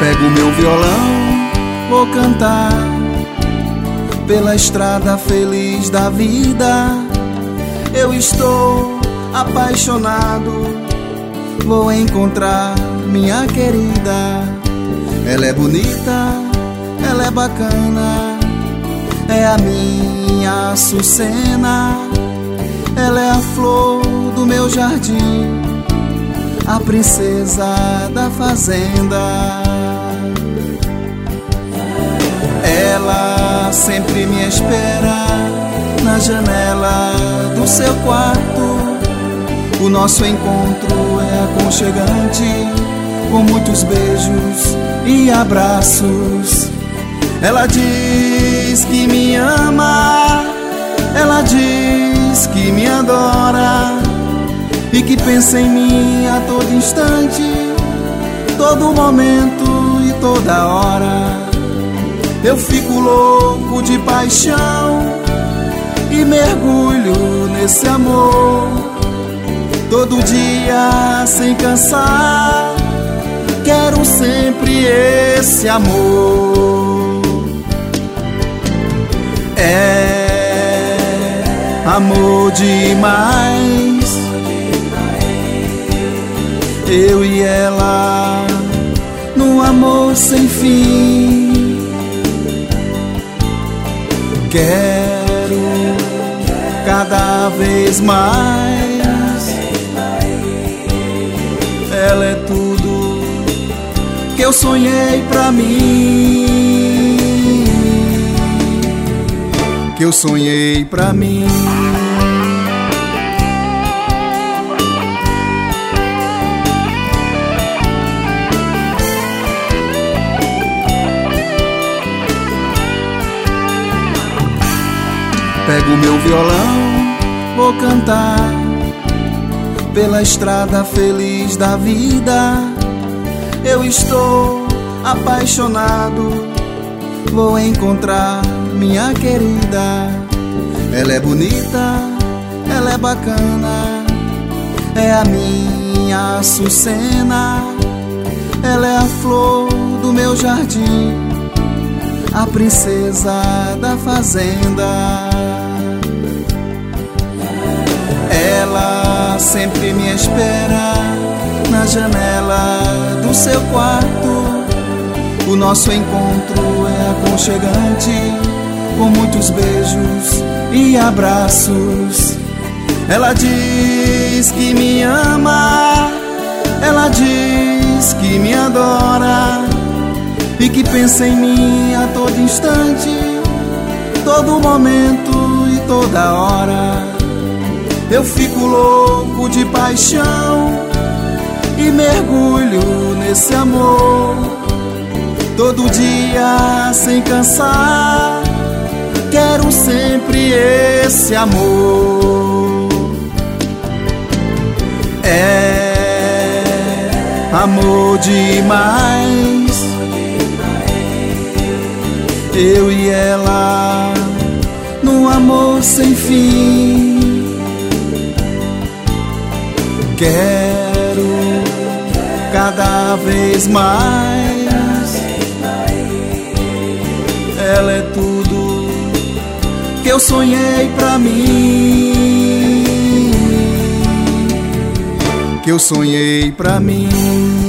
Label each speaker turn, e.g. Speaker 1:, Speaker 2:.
Speaker 1: Pego meu violão, vou cantar pela estrada feliz da vida. Eu estou apaixonado, vou encontrar minha querida. Ela é bonita, ela é bacana, é a minha Açucena. Ela é a flor do meu jardim, a princesa da fazenda. Ela sempre me espera na janela do seu quarto. O nosso encontro é aconchegante, com muitos beijos e abraços. Ela diz que me ama, ela diz que me adora e que pensa em mim a todo instante, todo momento e toda hora. Eu fico louco de paixão e mergulho nesse amor, todo dia sem cansar. Quero sempre esse amor. É amor demais, eu e ela num amor sem fim. Quero cada vez mais. Ela é tudo que eu sonhei pra mim, que eu sonhei pra mim. Pego meu violão, vou cantar pela estrada feliz da vida. Eu estou apaixonado, vou encontrar minha querida. Ela é bonita, ela é bacana, é a minha Açucena. Ela é a flor do meu jardim, a princesa da fazenda. Ela sempre me espera na janela do seu quarto. O nosso encontro é aconchegante, com muitos beijos e abraços. Ela diz que me ama, ela diz que me adora e que pensa em mim a todo instante, todo momento e toda hora. Eu fico louco de paixão e mergulho nesse amor, todo dia sem cansar. Quero sempre esse amor. É amor demais, eu e ela num amor sem fim. Quero cada vez mais. Ela é tudo que eu sonhei pra mim, que eu sonhei pra mim.